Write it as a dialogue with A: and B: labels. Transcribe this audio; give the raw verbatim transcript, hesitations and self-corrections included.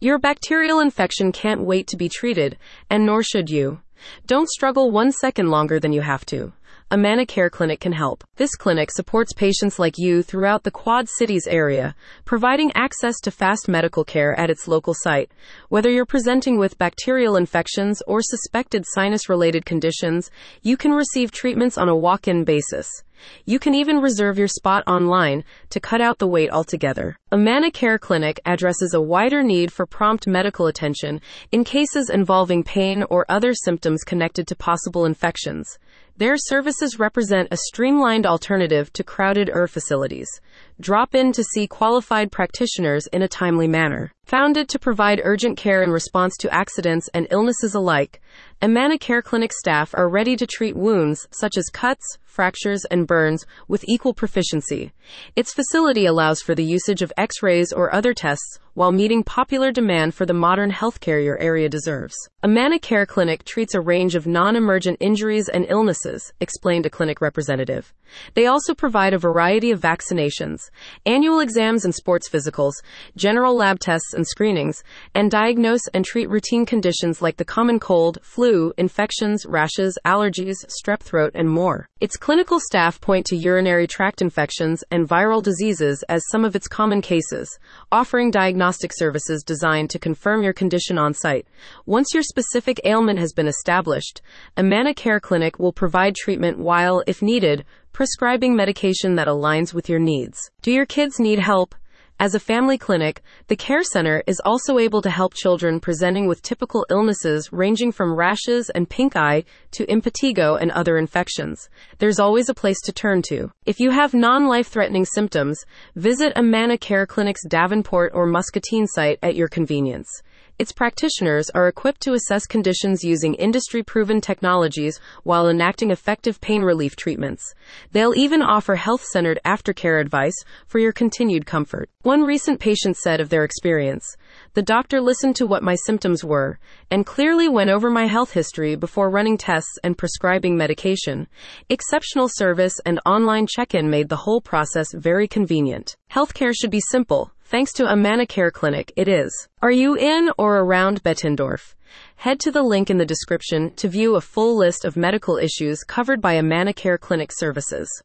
A: Your bacterial infection can't wait to be treated, and nor should you. Don't struggle one second longer than you have to. Amana Care Clinic can help. This clinic supports patients like you throughout the Quad Cities area, providing access to fast medical care at its local site. Whether you're presenting with bacterial infections or suspected sinus-related conditions, you can receive treatments on a walk-in basis. You can even reserve your spot online to cut out the wait altogether. Amana Care Clinic addresses a wider need for prompt medical attention in cases involving pain or other symptoms connected to possible infections. Their services represent a streamlined alternative to crowded E R facilities. Drop in to see qualified practitioners in a timely manner. Founded to provide urgent care in response to accidents and illnesses alike, Amana Care Clinic staff are ready to treat wounds such as cuts, fractures, and burns with equal proficiency. Its facility allows for the usage of X-rays or other tests while meeting popular demand for the modern healthcare your area deserves. Amana Care Clinic treats a range of non-emergent injuries and illnesses, explained a clinic representative. They also provide a variety of vaccinations, annual exams and sports physicals, general lab tests and screenings, and diagnose and treat routine conditions like the common cold, flu, infections, rashes, allergies, strep throat, and more. Its clinical staff point to urinary tract infections and viral diseases as some of its common cases, offering diagnostic services designed to confirm your condition on site. Once your specific ailment has been established, Amana Care Clinic will provide treatment while, if needed, prescribing medication that aligns with your needs. Do your kids need help? As a family clinic, the Care Center is also able to help children presenting with typical illnesses ranging from rashes and pink eye to impetigo and other infections. There's always a place to turn to. If you have non-life-threatening symptoms, visit Amana Care Clinic's Davenport or Muscatine site at your convenience. Its practitioners are equipped to assess conditions using industry-proven technologies while enacting effective pain relief treatments. They'll even offer health-centered aftercare advice for your continued comfort. One recent patient said of their experience, "The doctor listened to what my symptoms were and clearly went over my health history before running tests and prescribing medication. Exceptional service and online check-in made the whole process very convenient." Healthcare should be simple. Thanks to Amana Care Clinic, it is. Are you in or around Bettendorf? Head to the link in the description to view a full list of medical issues covered by Amana Care Clinic services.